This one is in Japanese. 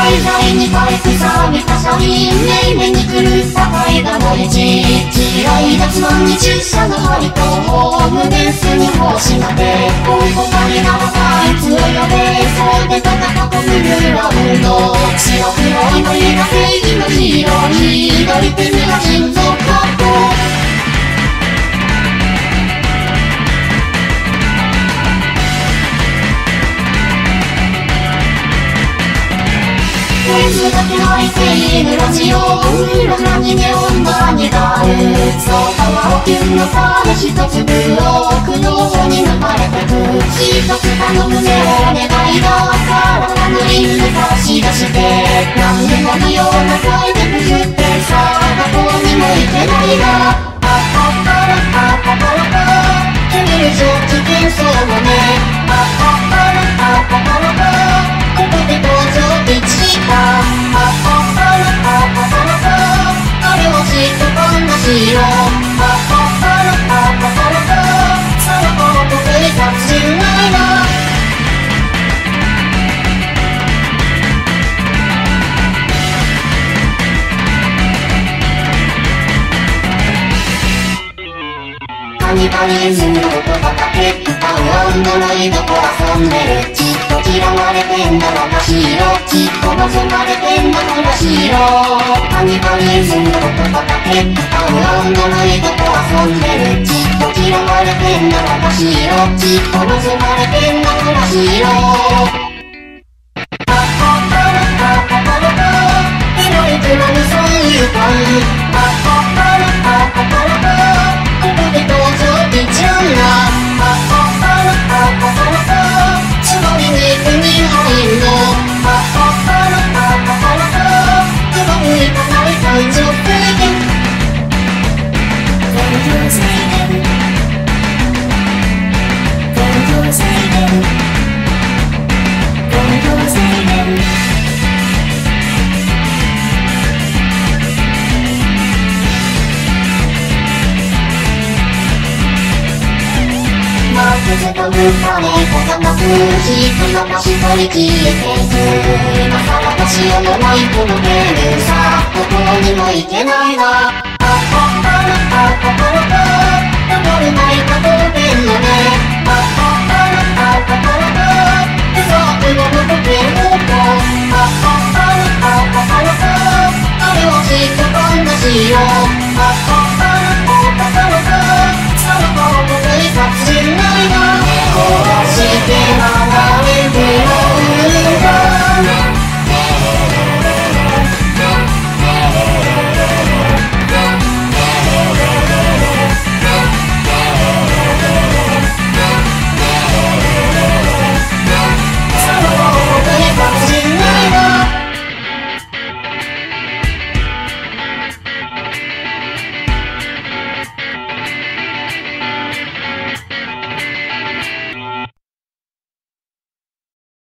滞在に帰ってさびた車輪めいめに狂った階段の位置地雷がつまんに駐車の針とホームベースに星までここにならあいつを呼べそうで戦うグラウンド白黒い眉が正義のヒーロー左手には金属カット水だけ泣いているラジオ裏にネオンがにがるそう川をキュンのさで一つブロックの方に抜かれてく一つ頼むねお願いだから無理に差し出して何でもいいような声でくぐってさどこにも行けないがパッパラパッパパラパ君以上危険そうもねパッパラパッパパラパここで登場できたパッパパラパッパパラパあれはじっとこんなしよパッパパラパッパパラパさらこの子生活しないなカニバリズムの音がかけ歌うアンドロイドと遊んでるちっと嫌われてんだまだヒーローちっと望まれてんだまだヒーローカニバリズムの音がかけ歌うアンドロイドと遊んでるちっと嫌われてんだまだヒーローちっと望まれてんだまだヒーローパッパパラパッパパラパエロいクラムそういう感パッパパラパッパパラパここで登場でちゃうなパッパパラパッパパラパつまりに手に入るのパッパパラパッパパラパうまくいかない感情制限感情制限感情制限感情制限ずっとぶっかねこがなくひくのかしとり消えてく今からどしようもないこのゲームさどこにも行けないなパッパッパラパッパパラパ登るないか当然のねパッパッパラパッパパラパデザートの向こう